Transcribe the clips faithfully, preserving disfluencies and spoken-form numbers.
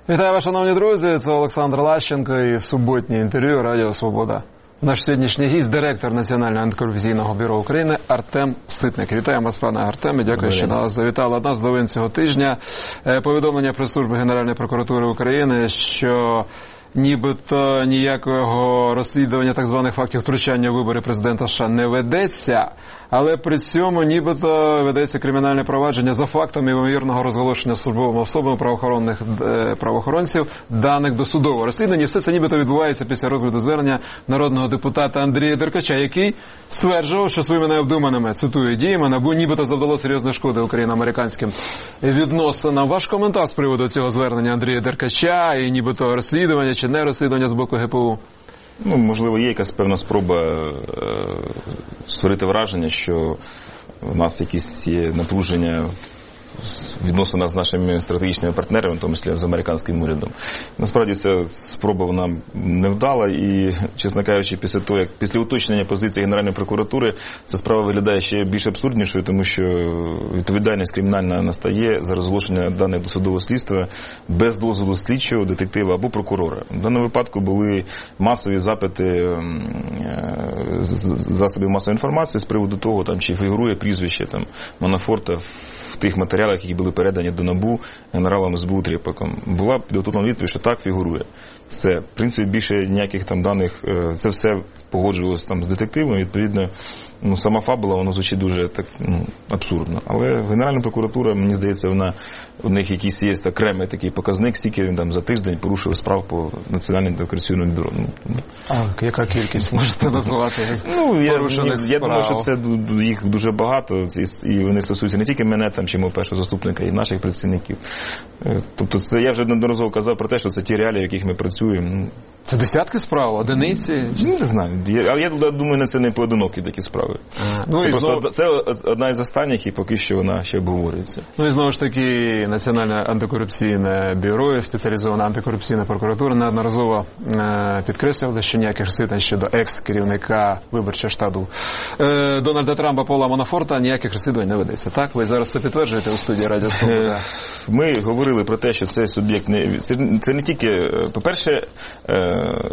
Вітаю вас, шановні друзі, це Олександр Лащенко і суботнє інтерв'ю Радіо Свобода. Наш сьогоднішній гість – директор Національного антикорупційного бюро України Артем Ситник. Вітаємо вас, пане Артеме, дякую, що нас завітали. Одна з новин цього тижня – повідомлення прес-служби Генеральної прокуратури України, що нібито ніякого розслідування так званих фактів втручання у вибори президента США не ведеться, але при цьому нібито ведеться кримінальне провадження за фактом ймовірного розголошення службовими особами правоохоронних е, правоохоронців даних до судового розслідування. Все це нібито відбувається після розгляду звернення народного депутата Андрія Деркача, який стверджував, що своїми необдуманими, цитую, діями НАБУ нібито завдало серйозної шкоди україно-американським відносинам. Ваш коментар з приводу цього звернення Андрія Деркача і нібито розслідування чи не розслідування з боку ГПУ? Ну, можливо, є якась певна спроба е, створити враження, що в нас якісь є напруження відносина з нашими стратегічними партнерами, в тому числі з американським урядом. Насправді ця спроба вона невдала і, чесно кажучи, після того, як після уточнення позиції Генеральної прокуратури, ця справа виглядає ще більш абсурднішою, тому що відповідальність кримінальна настає за розголошення даних досудового слідства без дозволу слідчого, детектива або прокурора. В даному випадку були масові запити засобів масової інформації з приводу того, там, чи фігурує прізвище там, Манафорта в тих матеріалах, які були передані до НАБУ генералом СБУ Трєпаком. Була підготовлена відповідь, що так фігурує. Все. В принципі, більше ніяких там даних, це все погоджувалося там з детективом, відповідно, ну, сама фабула, вона звучить дуже так, ну, абсурдно. Але Генеральна прокуратура, мені здається, вона, у них якийсь є окремий такий показник, скільки він там за тиждень порушив справ по Національному антикорупційному бюро. А яка кількість можете назвати? Ну, я, я, я думаю, що це їх дуже багато, і вони стосуються не тільки мене, там, чи мого першого заступника, і наших працівників. Тобто, це, я вже неодноразово казав про те, що це ті реалії, в яких ми працюємо. Це десятки справ, одиниці? Ну, не знаю. Але я, я думаю, це не поодинокі такі справи. А, ну, це, просто, знову... це одна із останніх, і поки що вона ще обговорюється. Ну і знову ж таки, Національне антикорупційне бюро, спеціалізована антикорупційна прокуратура неодноразово е, підкреслювали, що ніяких розслідувань щодо екс-керівника виборчого штабу е, Дональда Трампа Пола Манафорта ніяких розслідувань не ведеться. Так? Ви зараз це підтверджуєте у студії Радіо Свобода? Ми говорили про те, що це суб'єкт не... Це, це не тільки... По-перше, е,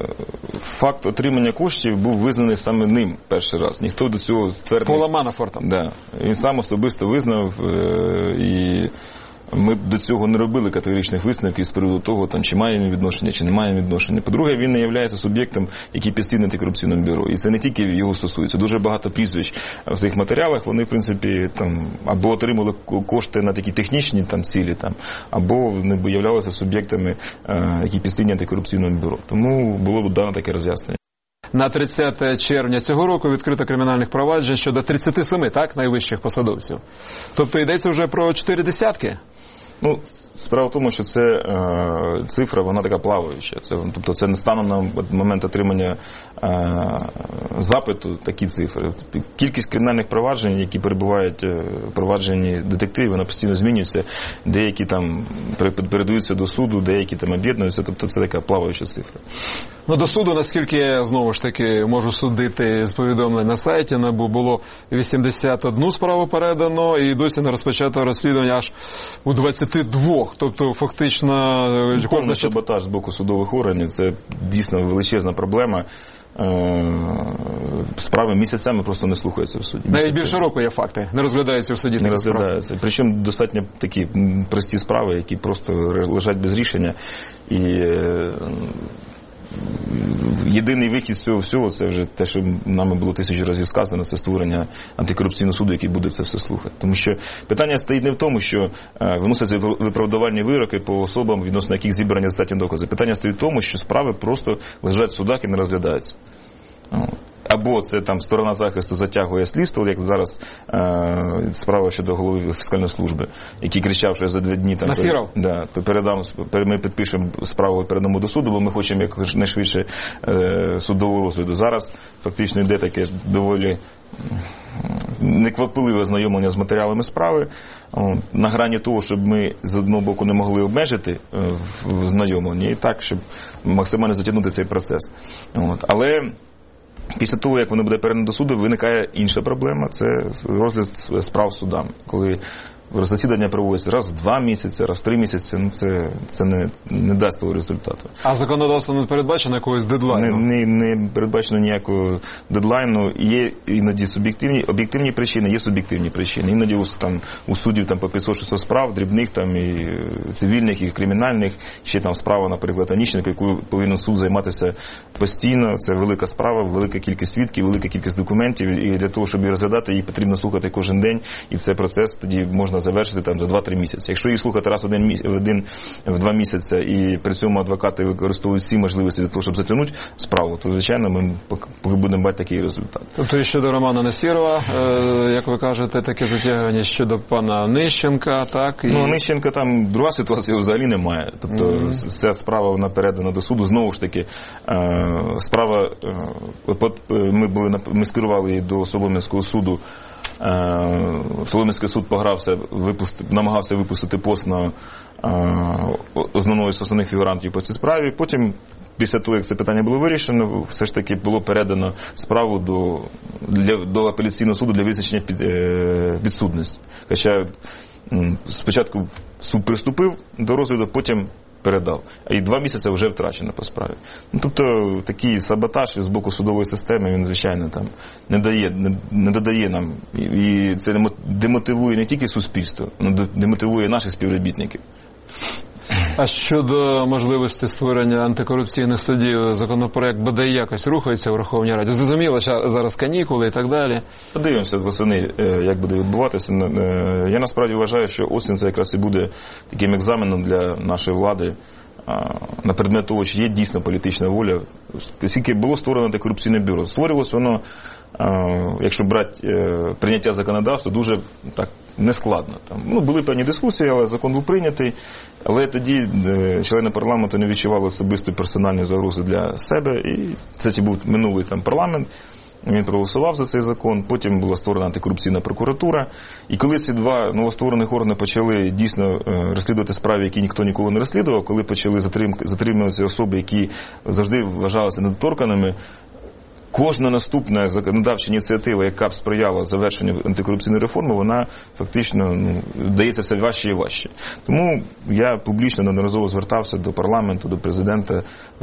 факт отримання коштів був визнаний саме ним перший раз. Ніхто до цього ствердив... Пола Манафорта. Да. Він сам особисто визнав, е, і ми до цього не робили категоричних висновків з приводу того, там, чи має він відношення, чи не має відношення. По-друге, він не є суб'єктом, який підслідний антикорупційному бюро. І це не тільки його стосується. Дуже багато прізвищ в своїх матеріалах, вони, в принципі, там, або отримали кошти на такі технічні там, цілі, там, або не являлися суб'єктами, е, які підслідні антикорупційному бюро. Тому було дано таке роз'яснення. На тридцяте червня цього року відкрито кримінальних проваджень щодо тридцяти семи, так, найвищих посадовців. Тобто йдеться вже про чотири десятки? Ну, справа в тому, що це е, цифра, вона така плаваюча. Це, тобто це не станом на момент отримання е, запиту такі цифри. Кількість кримінальних проваджень, які перебувають в провадженні детективів, вона постійно змінюється. Деякі там передаються до суду, деякі там об'єднуються. Тобто це така плаваюча цифра. Ну, до суду, наскільки я, знову ж таки, можу судити з повідомлень на сайті НАБУ, було вісімдесят одну справу передано, і досі не розпочато розслідування аж у двадцяти двох. Тобто, фактично... Повний саботаж з боку судових органів – це дійсно величезна проблема. Справи місяцями просто не слухаються в суді. Навіть більше року є факти. Не розглядаються в суді. Не розглядаються. Причому достатньо такі прості справи, які просто лежать без рішення. І єдиний вихід з цього всього, це вже те, що нами було тисячу разів сказано, це створення антикорупційного суду, який буде це все слухати. Тому що питання стоїть не в тому, що виносяться виправдувальні вироки по особам, відносно яких зібрані достатні докази. Питання стоїть в тому, що справи просто лежать в судах і не розглядаються. Або це там сторона захисту затягує слідство, як зараз е, справа щодо голови фіскальної служби, який кричав, що я за два дні там Насіров. Да, передам, ми підпишемо справу і передамо до суду, бо ми хочемо якнайшвидше е, судового розгляду. Зараз фактично йде таке доволі неквапливе знайомлення з матеріалами справи, на грані того, щоб ми з одного боку не могли обмежити в знайомленні, і так, щоб максимально затягнути цей процес. От. Але після того, як воно буде передано до суду, виникає інша проблема – це розгляд справ судами. Коли засідання проводяться раз в два місяці, раз в три місяці, ну це, це не, не дасть того результату. А законодавство не передбачено якогось дедлайну? Не, не, не передбачено ніякого дедлайну. Є іноді суб'єктивні, об'єктивні причини, є суб'єктивні причини. Іноді у, там, у суддів там, по п'ятсот шістсот справ, дрібних, там, і цивільних, і кримінальних. Ще там справа, наприклад, Аніщенка, яку повинен суд займатися постійно. Це велика справа, велика кількість свідків, велика кількість документів. І для того, щоб її розглядати, її потрібно слухати кожен день. І цей процес тоді можна завершити там, за два-три місяці. Якщо її слухати раз в один, міс... один в два місяці, і при цьому адвокати використовують всі можливості для того, щоб затягнути справу, то, звичайно, ми поки будемо бачити такий результат. Тобто і щодо Романа Насірова, е, як ви кажете, таке затягування щодо пана Нищенка, так? І... Ну, Нищенка там друга ситуація взагалі немає. Тобто, mm-hmm. ця справа вона передана до суду. Знову ж таки, е, справа, е, ми, були, ми скерували її до Солом'янського суду. Солом'янський суд погрався, випусти, намагався випустити пост на основного з основних фігурантів по цій справі. Потім, після того, як це питання було вирішено, все ж таки було передано справу до, для, до апеляційного суду для визначення під, е, підсудності. Хоча спочатку суд приступив до розгляду, потім передав. А і два місяці вже втрачено по справі. Ну, тобто, такий саботаж з боку судової системи, він, звичайно, там не дає, не, не додає нам. І, і це демотивує не тільки суспільство, але демотивує наших співробітників. А щодо можливості створення антикорупційних судів, законопроект бодай якось рухається у Верховній Раді? Зрозуміло, що зараз канікули і так далі. Подивимося восени, як буде відбуватися. Я насправді вважаю, що осінь це якраз і буде таким екзаменом для нашої влади на предмет того, чи є дійсно політична воля. Скільки було створено антикорупційне бюро. Створювалося воно, якщо брати прийняття законодавства, дуже так нескладно. Там, ну, були певні дискусії, але закон був прийнятий. Але тоді члени парламенту не відчували особисто персональні загрози для себе. І це був минулий там парламент. Він проголосував за цей закон, потім була створена антикорупційна прокуратура. І коли ці два новостворених органи почали дійсно розслідувати справи, які ніхто ніколи не розслідував, коли почали затримуватися особи, які завжди вважалися недоторканими, кожна наступна законодавча ініціатива, яка б сприяла завершенню антикорупційної реформи, вона фактично ну, дається все важче і важче. Тому я публічно неодноразово звертався до парламенту, до президента,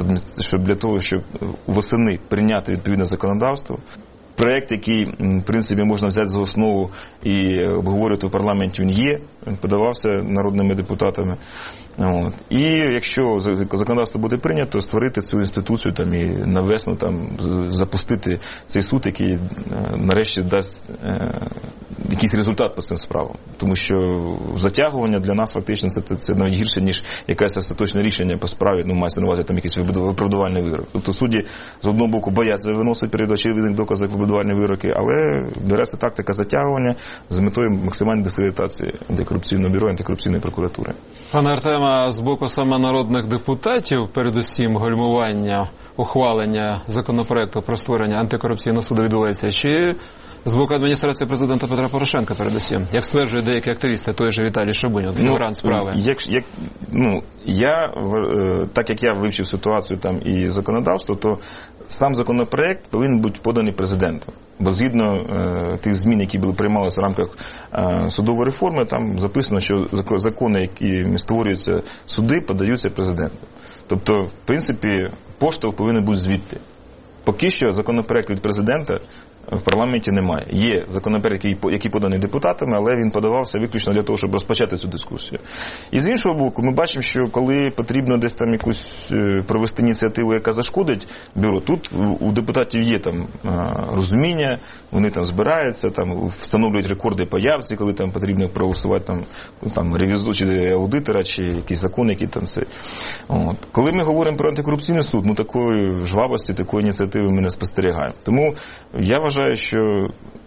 щоб для того, щоб восени прийняти відповідне законодавство. Проєкт, який, в принципі, можна взяти за основу і обговорювати в парламенті, він є, він подавався народними депутатами. От. І якщо законодавство буде прийнято, створити цю інституцію там, і на весну там, запустити цей суд, який нарешті дасть е, якийсь результат по цим справам. Тому що затягування для нас фактично це, це навіть гірше, ніж якесь остаточне рішення по справі, ну, мається на увазі там якийсь виправдувальний вирок. Тобто судді з одного боку бояться виносити перед очевидних доказів виправдувальні вироки, але береться тактика затягування з метою максимальної дискредитації антикорупційного бюро і антикорупційної прокуратури. Пане Артема, з боку саме народних депутатів, передусім гальмування, ухвалення законопроекту про створення антикорупційного суду відбувається, чи з боку адміністрації президента Петра Порошенка передусім, як стверджують деякі активісти, той же Віталій Шабунін, фігурант справи? Як, як, ну, я, так як я вивчив ситуацію там і законодавство, то сам законопроект повинен бути поданий президентом. Бо згідно е, тих змін, які були приймалися в рамках е, судової реформи, там записано, що закони, які створюються суди, подаються президенту. Тобто, в принципі, поштовх повинен бути звідти. Поки що законопроект від президента в парламенті немає. Є законопроект, який поданий депутатами, але він подавався виключно для того, щоб розпочати цю дискусію. І з іншого боку, ми бачимо, що коли потрібно десь там якусь провести ініціативу, яка зашкодить бюро, тут у депутатів є там розуміння, вони там збираються, там встановлюють рекорди по явці, коли там потрібно проголосувати там, там ревізу чи аудитора, чи якийсь закон, який там все. От. Коли ми говоримо про антикорупційний суд, ну такої жвавості, такої ініціативи ми не спостерігаємо. Тому я вважаю, що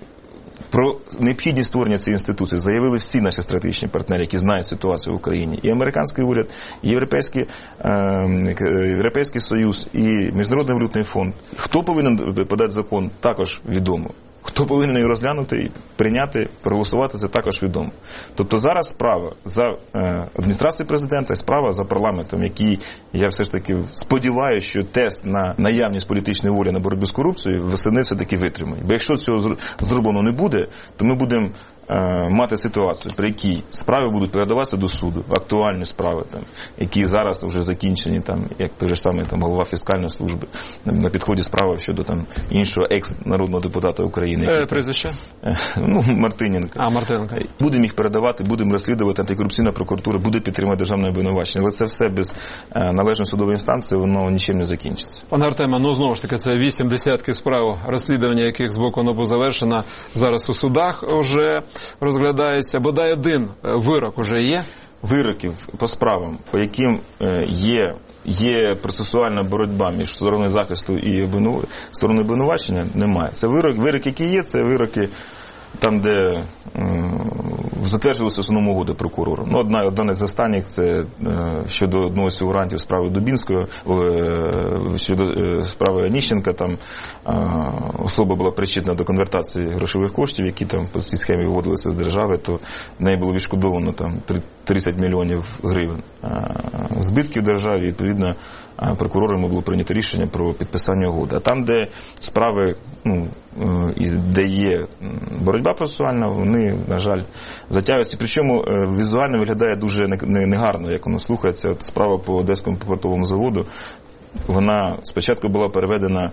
про необхідність створення цієї інституції заявили всі наші стратегічні партнери, які знають ситуацію в Україні. І американський уряд, і Європейський, е, Європейський Союз, і Міжнародний валютний фонд. Хто повинен подати закон, також відомо. Хто повинен його розглянути і прийняти, проголосувати, це також відомо. Тобто зараз справа за е, адміністрацією президента і справа за парламентом, який, я все ж таки сподіваюся, що тест на наявність політичної волі на боротьбу з корупцією восени все-таки витримають. Бо якщо цього зроблено не буде, то ми будемо мати ситуацію, при якій справи будуть передаватися до суду, актуальні справи, там, які зараз вже закінчені, там, як той же самий там, голова фіскальної служби, на підході справи щодо там, іншого екс-народного депутата України. Е, прізвище? Ну, Мартиненко. А, Мартиненко. Будемо їх передавати, будемо розслідувати, антикорупційна прокуратура буде підтримувати державне обвинувачення. Але це все без належної судової інстанції, воно нічим не закінчиться. Пане Артеме, ну знову ж таки, це вісім десятків справ, розслідування яких з боку НАБУ завершено, зараз у судах вже розглядається. Бодай один вирок уже є? Вироків по справам, по яким є, є процесуальна боротьба між стороною захисту і обвину... стороною обвинувачення, немає. Це вирок, вирок, які є, це вироки там, де е, затверджувалися основному угоди прокурору. Ну, одна, одна з останніх, це е, щодо одного з фігурантів справи Дубінського, е, щодо е, справи Аніщенка, там е, особа була причетна до конвертації грошових коштів, які там по цій схемі виводилися з держави, то в неї було відшкодовано там тридцять мільйонів гривень е, збитків державі, і, відповідно, прокурорами було прийнято рішення про підписання угоди. А там, де справи, ну, де є боротьба процесуальна, вони, на жаль, затягуються. Причому візуально виглядає дуже негарно, як воно слухається. От справа по Одеському портовому заводу, вона спочатку була переведена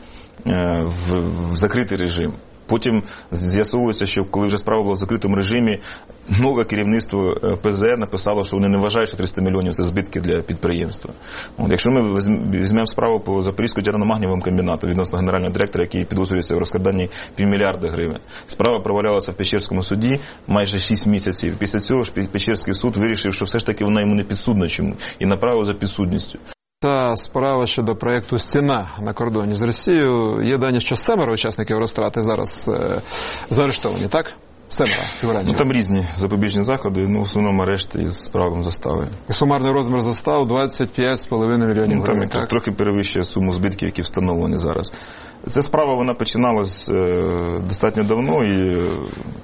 в, в закритий режим. Потім з'ясовується, що коли вже справа була в закритому режимі, нове керівництво Пе Зе Ер написало, що вони не вважають, що триста мільйонів – це збитки для підприємства. От, якщо ми візьмемо справу по Запорізькому титано-магнієвому комбінату відносно генерального директора, який підозрюється в розкраданні півмільярда гривень, справа провалялася в Печерському суді майже шість місяців. Після цього ж Печерський суд вирішив, що все ж таки вона йому не підсудна чому, і направив за підсудністю. Та справа щодо проєкту «Стіна» на кордоні з Росією. Є дані, що семеро учасників розтрати зараз е, заарештовані, так? Семеро фігурантів. Ну, там різні запобіжні заходи, ну, в основному арешти із правом застави. І сумарний розмір застав двадцять п'ять з половиною мільйонів ну, там гривень, так? Трохи перевищує суму збитків, які встановлені зараз. Ця справа, вона починалась е, достатньо давно і е,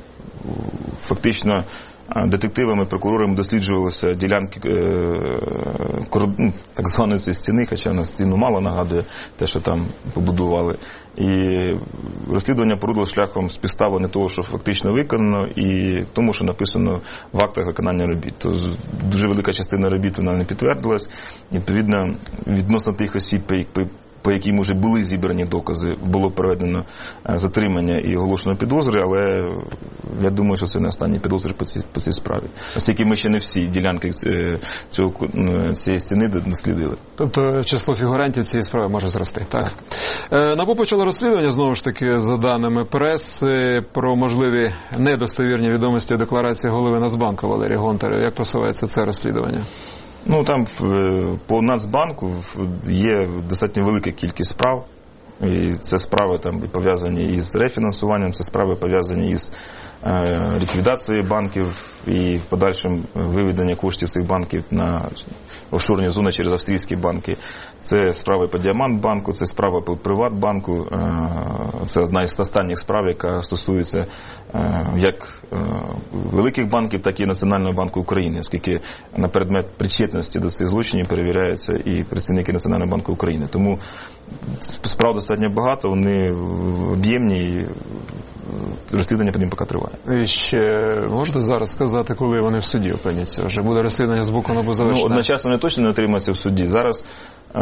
фактично детективами, прокурорами досліджувалися ділянки е, ну, так званої стіни, хоча на стіну мало нагадує те, що там побудували. І розслідування порудило шляхом співставлення того, що фактично виконано, і тому, що написано в актах виконання робіт. То дуже велика частина робіт вона не підтвердилась. Відповідно, відносно тих осіб, по яким вже були зібрані докази, було проведено затримання і оголошено підозри, але я думаю, що це не останні підозри по цій, по цій справі. Оскільки ми ще не всі ділянки цього, цієї стіни дослідили. Тобто число фігурантів цієї справи може зрости, так? так. НАБУ почало розслідування, знову ж таки, за даними преси, про можливі недостовірні відомості у декларації голови Нацбанку Валерія Гонтаря. Як просувається це розслідування? Ну, там по Нацбанку є достатньо велика кількість справ. І це справи там пов'язані із рефінансуванням, це справи пов'язані із е, ліквідацією банків і подальшим виведення коштів цих банків на офшорні зони через австрійські банки. Це справи по Діамантбанку, це справа по Приватбанку. Е, це одна із останніх справ, яка стосується е, як е, великих банків, так і Національного банку України, оскільки на предмет причетності до цих злочинів перевіряються і працівники Національного банку України. Тому справ достатньо багато, вони об'ємні, і розслідування по ним поки триває. І ще можете зараз сказати, коли вони в суді опиняться? Вже буде розслідування з боку НАБУ завершено? Ну, одночасно вони точно не отримаються в суді. Зараз е,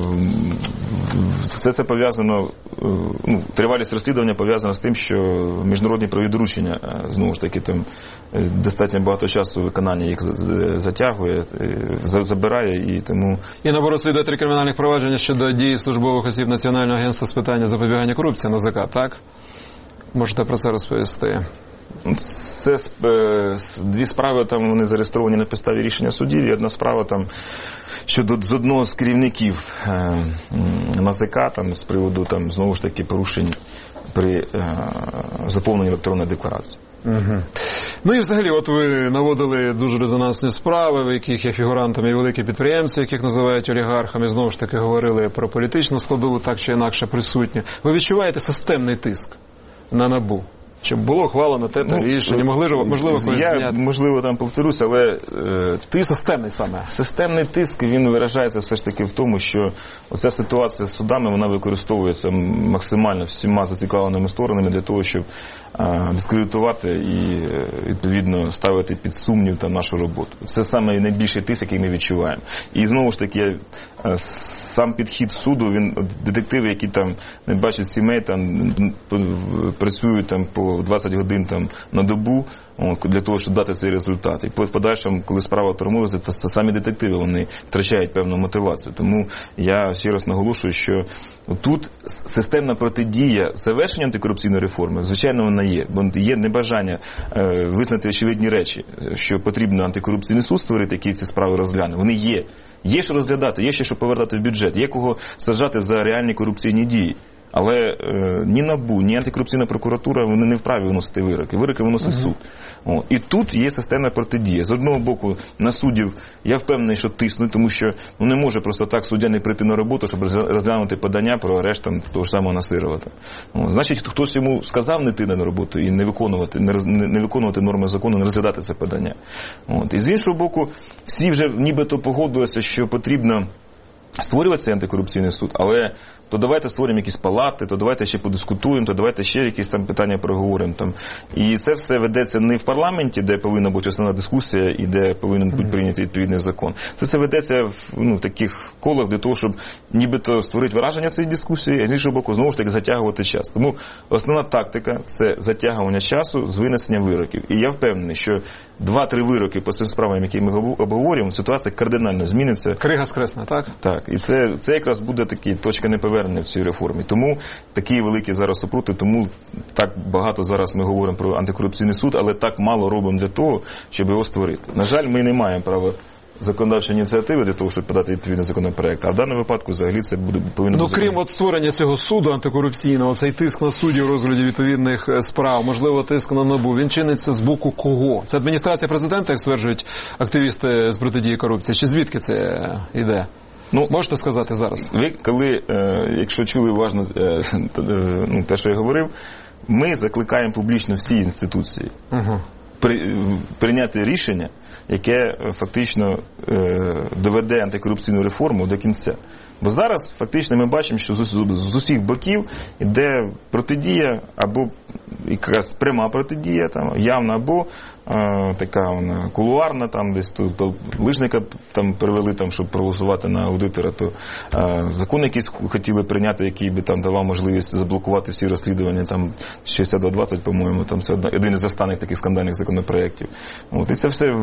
все це пов'язано, е, ну, тривалість розслідування пов'язана з тим, що міжнародні правові доручення, е, знову ж таки, там е, достатньо багато часу виконання їх затягує, е, забирає, і тому... І НАБУ розслідує три кримінальних провадження щодо дії службових осіб Національного агентства з питання запобігання корупції, НАЗК, так? Можете про це розповісти? Це дві справи, там вони зареєстровані на підставі рішення судів, і одна справа там щодо з одного з керівників е, НАЗК, там з приводу там знову ж таки порушень при е, заповненні електронної декларації. Угу. Ну і взагалі, от ви наводили дуже резонансні справи, в яких є фігурантами і великі підприємці, яких називають олігархами, знову ж таки говорили про політичну складову, так чи інакше присутню. Ви відчуваєте системний тиск на НАБУ? Щоб було ухвалено те ну, рішення, можливо, можливо когось я, зняти. Можливо, там повторюся, але е, тиск, системний саме. Системний тиск, він виражається все ж таки в тому, що оця ситуація з судами, вона використовується максимально всіма зацікавленими сторонами для того, щоб е, дискредитувати і, відповідно, ставити під сумнів там нашу роботу. Це саме найбільший тиск, який ми відчуваємо. І знову ж таки, е, сам підхід суду, він, детективи, які там не бачать сімей, там працюють там по двадцять годин там на добу для того, щоб дати цей результат. І по подальшому, коли справа тормозиться, це, це самі детективи, вони втрачають певну мотивацію. Тому я ще раз наголошую, що тут системна протидія завершення антикорупційної реформи, звичайно, вона є. Бо є небажання е, визнати очевидні речі, що потрібно антикорупційний суд створити, який ці справи розгляне. Вони є. Є що розглядати, є ще що повертати в бюджет, є кого саджати за реальні корупційні дії. Але е, ні НАБУ, ні антикорупційна прокуратура, вони не вправі виносити вироки. Вироки виносить uh-huh. суд. О, і тут є системна протидія. З одного боку, на суддів я впевнений, що тиснуть, тому що ну, не може просто так суддя не прийти на роботу, щоб розглянути подання про арешт там, того ж самого Насирова. О, значить, хтось йому сказав не йти на роботу і не виконувати, не, не, не виконувати норми закону, не розглядати це подання. От. І з іншого боку, всі вже нібито погодилися, що потрібно створювати цей антикорупційний суд, але то давайте створимо якісь палати, то давайте ще подискутуємо, то давайте ще якісь там питання проговоримо. Там. І це все ведеться не в парламенті, де повинна бути основна дискусія і де повинен бути прийнятий відповідний закон. Це все ведеться в, ну, в таких колах для того, щоб нібито створити враження цієї дискусії, а з іншого боку, знову ж таки, затягувати час. Тому основна тактика – це затягування часу з винесенням вироків. І я впевнений, що два-три вироки по цим справам, які ми обговорюємо, ситуація кардинально зміниться. Крига скресне, так? Так. І це, це якраз буде такі точка неповернення в цій реформі. Тому такі великі зараз супроти, тому так багато зараз ми говоримо про антикорупційний суд, але так мало робимо для того, щоб його створити. На жаль, ми не маємо права законодавчої ініціативи для того, щоб подати відповідний законопроект. А в даному випадку взагалі це буде повинно ну, бути. Крім от створення цього суду антикорупційного, цей тиск на суддів у розгляді відповідних справ, можливо, тиск на НАБУ, він чиниться з боку кого? Це адміністрація президента, як стверджують активісти з протидії корупції? Чи звідки це йде? Ну, можете сказати зараз? Ви, коли, е, якщо чули уважно е, ну, те, що я говорив, ми закликаємо публічно всі інституції угу. при, прийняти рішення, яке фактично е, доведе антикорупційну реформу до кінця. Бо зараз фактично ми бачимо, що з, з, з усіх боків йде протидія або якась пряма протидія, там, явна, або е, така вона кулуарна, там десь то, то лишника там привели, там, щоб проголосувати на аудитора, то е, закон якийсь хотіли прийняти, який би там давав можливість заблокувати всі розслідування, там шістдесят два двадцять, по-моєму, там це один із останніх таких скандальних законопроєктів. От, і це все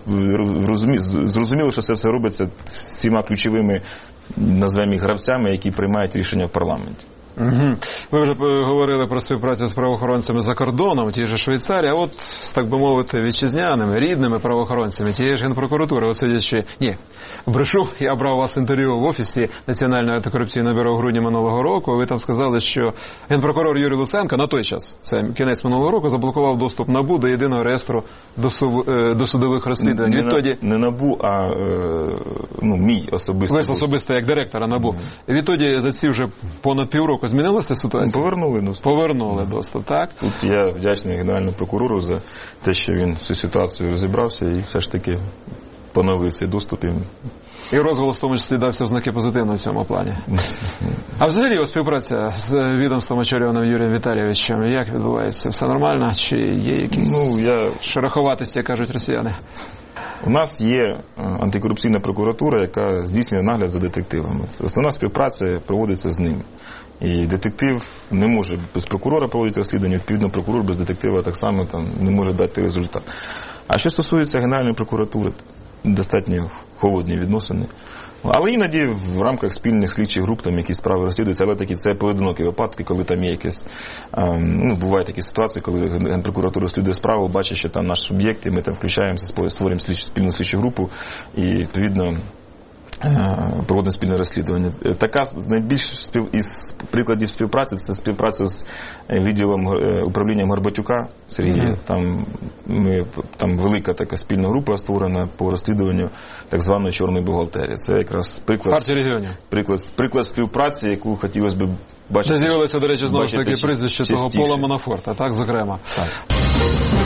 зрозуміло, що це все робиться всіма ключовими, назвемо їх, гравцями, які приймають рішення в парламенті. Угу. Ви вже говорили про співпрацю з правоохоронцями за кордоном, тієї ж Швейцарії, а от, так би мовити, вітчизняними, рідними правоохоронцями, тієї ж Генпрокуратури, от сидячи, ні, брешу, я брав у вас інтерв'ю в офісі Національного антикорупційного бюро в грудні минулого року, ви там сказали, що генпрокурор Юрій Луценко на той час, це кінець минулого року, заблокував доступ НАБУ до єдиного реєстру досудових розслідувань. Не, Відтоді... не НАБУ, а ну, мій особистий. Ви особисто як директора НАБУ. Mm-hmm. Відтоді за ці вже понад півроку змінилася ситуація? Повернули доступ. Повернули доступ, так? Тут я вдячний Генеральному прокурору за те, що він всю ситуацію розібрався і все ж таки поновив цей доступ. І розголос в тому числі дався в знаки позитивно в цьому плані. А взагалі співпраця з відомством очолюваним Юрієм Віталійовичем, як відбувається? Все нормально? Чи є якісь ну, я... шероховатості, як кажуть росіяни? У нас є антикорупційна прокуратура, яка здійснює нагляд за детективами. Основна співпраця проводиться з ним. І детектив не може без прокурора проводити розслідування, відповідно прокурор без детектива так само там, не може дати результат. А що стосується Генеральної прокуратури, достатньо холодні відносини. Але іноді в рамках спільних слідчих груп там якісь справи розслідуються, але такі це поодинокі випадки, коли там є якісь, ну, бувають такі ситуації, коли Генпрокуратура розслідує справу, бачить, що там наш суб'єкт, і ми там включаємося, створюємо слідчу, спільну слідчу групу, і відповідно проводимо спільне розслідування. Така з найбільш спів... із прикладів співпраці – це співпраця з відділом управлінням Горбатюка Сергія. Mm-hmm. Там, ми, там велика така спільна група створена по розслідуванню так званої чорної бухгалтерії. Це якраз приклад, партії регіонів. Приклад, приклад співпраці, яку хотілося б бачити. Де з'явилося, до речі, знову ж таки прізвище того Пола Манафорта, так, зокрема. Так.